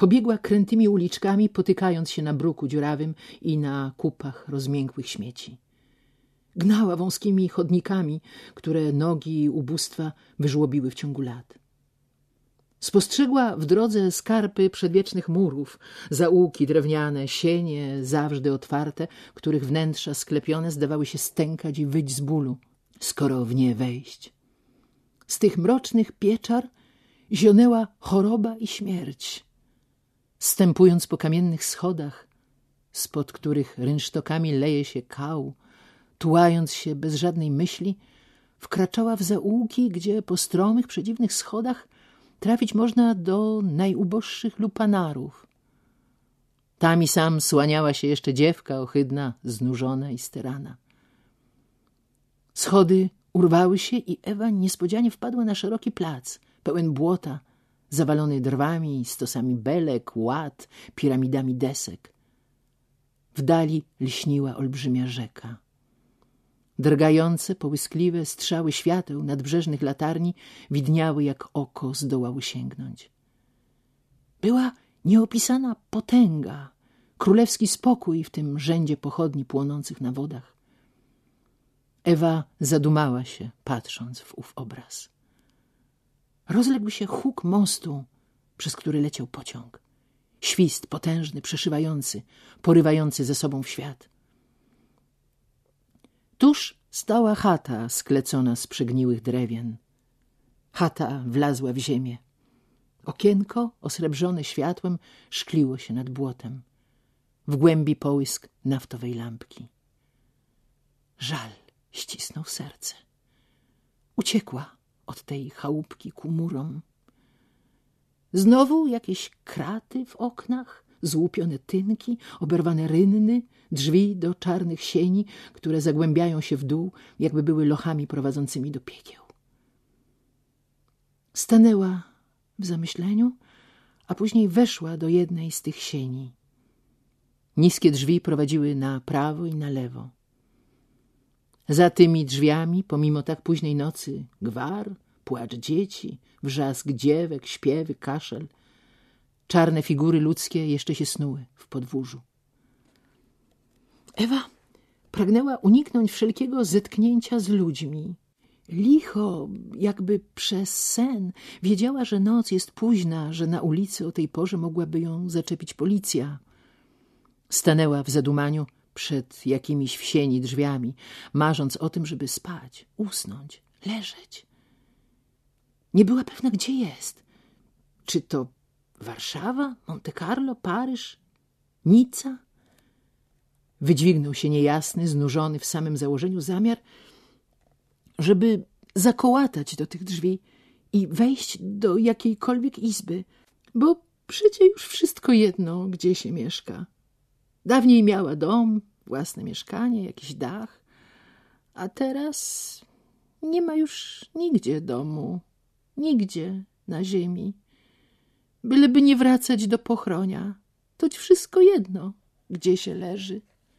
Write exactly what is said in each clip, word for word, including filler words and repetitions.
Pobiegła krętymi uliczkami, potykając się na bruku dziurawym i na kupach rozmiękłych śmieci. Gnała wąskimi chodnikami, które nogi ubóstwa wyżłobiły w ciągu lat. Spostrzegła w drodze skarpy przedwiecznych murów, zaułki drewniane, sienie zawsze otwarte, których wnętrza sklepione zdawały się stękać i wyć z bólu, skoro w nie wejść. Z tych mrocznych pieczar zionęła choroba i śmierć. Stępując po kamiennych schodach, spod których rynsztokami leje się kał, tułając się bez żadnej myśli, wkraczała w zaułki, gdzie po stromych, przedziwnych schodach trafić można do najuboższych lupanarów. Tam i sam słaniała się jeszcze dziewka ohydna, znużona i sterana. Schody urwały się i Ewa niespodzianie wpadła na szeroki plac, pełen błota, zawalony drwami, stosami belek, łat, piramidami desek. W dali lśniła olbrzymia rzeka. Drgające, połyskliwe strzały świateł nadbrzeżnych latarni widniały, jak oko zdołało sięgnąć. Była nieopisana potęga, królewski spokój w tym rzędzie pochodni płonących na wodach. Ewa zadumała się, patrząc w ów obraz. Rozległ się huk mostu, przez który leciał pociąg. Świst potężny, przeszywający, porywający ze sobą w świat. Tuż stała chata sklecona z przegniłych drewien. Chata wlazła w ziemię. Okienko, osrebrzone światłem, szkliło się nad błotem. W głębi połysk naftowej lampki. Żal ścisnął serce. Uciekła od tej chałupki ku murom. Znowu jakieś kraty w oknach, złupione tynki, oberwane rynny, drzwi do czarnych sieni, które zagłębiają się w dół, jakby były lochami prowadzącymi do piekieł. Stanęła w zamyśleniu, a później weszła do jednej z tych sieni. Niskie drzwi prowadziły na prawo i na lewo. Za tymi drzwiami, pomimo tak późnej nocy, gwar, płacz dzieci, wrzask dziewek, śpiewy, kaszel. Czarne figury ludzkie jeszcze się snuły w podwórzu. Ewa pragnęła uniknąć wszelkiego zetknięcia z ludźmi. Licho, jakby przez sen, wiedziała, że noc jest późna, że na ulicy o tej porze mogłaby ją zaczepić policja. Stanęła w zadumaniu przed jakimiś w sieni drzwiami, marząc o tym, żeby spać, usnąć, leżeć. Nie była pewna, gdzie jest. Czy to Warszawa, Monte Carlo, Paryż, Nica? Wydźwignął się niejasny, znużony w samym założeniu zamiar, żeby zakołatać do tych drzwi i wejść do jakiejkolwiek izby, bo przecie już wszystko jedno, gdzie się mieszka. Dawniej miała dom, własne mieszkanie, jakiś dach, a teraz nie ma już nigdzie domu, nigdzie na ziemi. Byleby nie wracać do Pochronia, toć wszystko jedno, gdzie się leży.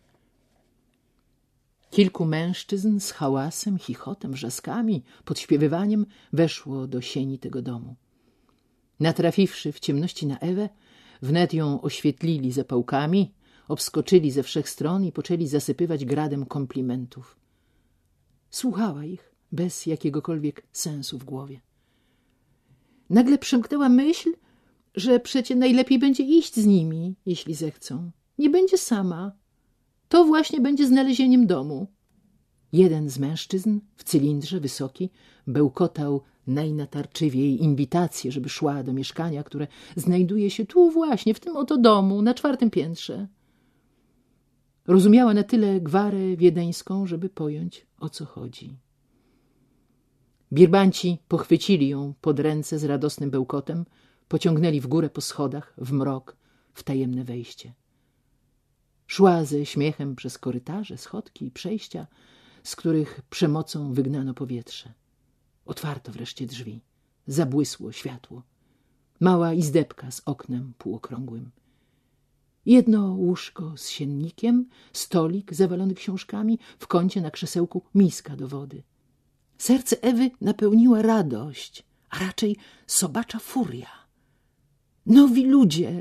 Kilku mężczyzn z hałasem, chichotem, wrzaskami, podśpiewywaniem weszło do sieni tego domu. Natrafiwszy w ciemności na Ewę, wnet ją oświetlili zapałkami, obskoczyli ze wszech stron i poczęli zasypywać gradem komplimentów. Słuchała ich bez jakiegokolwiek sensu w głowie. Nagle przemknęła myśl, że przecie najlepiej będzie iść z nimi, jeśli zechcą. Nie będzie sama. To właśnie będzie znalezieniem domu. Jeden z mężczyzn, w cylindrze, wysoki, bełkotał najnatarczywiej inwitację, żeby szła do mieszkania, które znajduje się tu właśnie, w tym oto domu, na czwartym piętrze. Rozumiała na tyle gwarę wiedeńską, żeby pojąć, o co chodzi. Birbanci pochwycili ją pod ręce z radosnym bełkotem, pociągnęli w górę po schodach, w mrok, w tajemne wejście. Szła ze śmiechem przez korytarze, schodki i przejścia, z których przemocą wygnano powietrze. Otwarto wreszcie drzwi. Zabłysło światło. Mała izdebka z oknem półokrągłym. Jedno łóżko z siennikiem, stolik zawalony książkami, w kącie na krzesełku miska do wody. Serce Ewy napełniła radość, a raczej sobacza furia. Nowi ludzie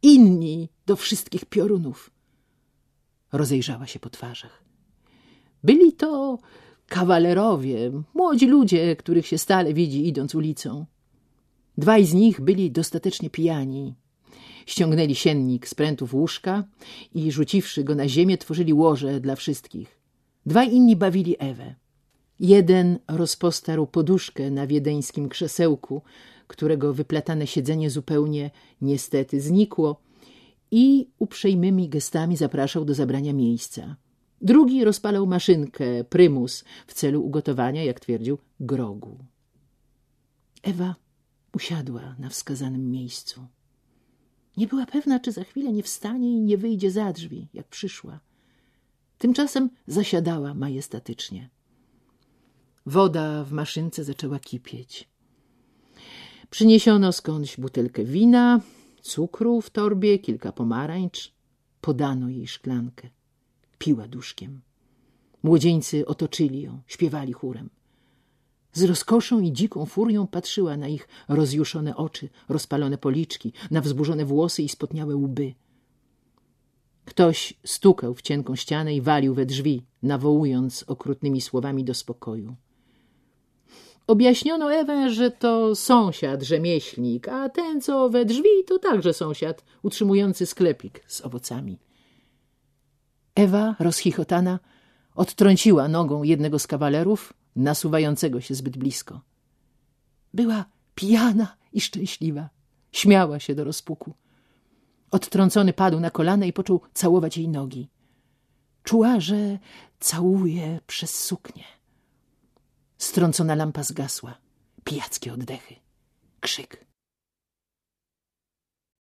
inni do wszystkich piorunów. Rozejrzała się po twarzach. Byli to kawalerowie, młodzi ludzie, których się stale widzi idąc ulicą. Dwaj z nich byli dostatecznie pijani. Ściągnęli siennik z prętów łóżka i rzuciwszy go na ziemię, tworzyli łoże dla wszystkich. Dwaj inni bawili Ewę. Jeden rozpostarł poduszkę na wiedeńskim krzesełku, którego wyplatane siedzenie zupełnie niestety znikło, i uprzejmymi gestami zapraszał do zabrania miejsca. Drugi rozpalał maszynkę, prymus, w celu ugotowania, jak twierdził, grogu. Ewa usiadła na wskazanym miejscu. Nie była pewna, czy za chwilę nie wstanie i nie wyjdzie za drzwi, jak przyszła. Tymczasem zasiadała majestatycznie. Woda w maszynce zaczęła kipieć. Przyniesiono skądś butelkę wina, cukru w torbie, kilka pomarańcz. Podano jej szklankę. Piła duszkiem. Młodzieńcy otoczyli ją, śpiewali chórem. Z rozkoszą i dziką furią patrzyła na ich rozjuszone oczy, rozpalone policzki, na wzburzone włosy i spotniałe łby. Ktoś stukał w cienką ścianę i walił we drzwi, nawołując okrutnymi słowami do spokoju. Objaśniono Ewę, że to sąsiad, rzemieślnik, a ten, co we drzwi, to także sąsiad, utrzymujący sklepik z owocami. Ewa, rozchichotana, odtrąciła nogą jednego z kawalerów, nasuwającego się zbyt blisko. Była pijana i szczęśliwa. Śmiała się do rozpuku. Odtrącony padł na kolana i począł całować jej nogi. Czuła, że całuje przez suknię. Strącona lampa zgasła. Pijackie oddechy. Krzyk.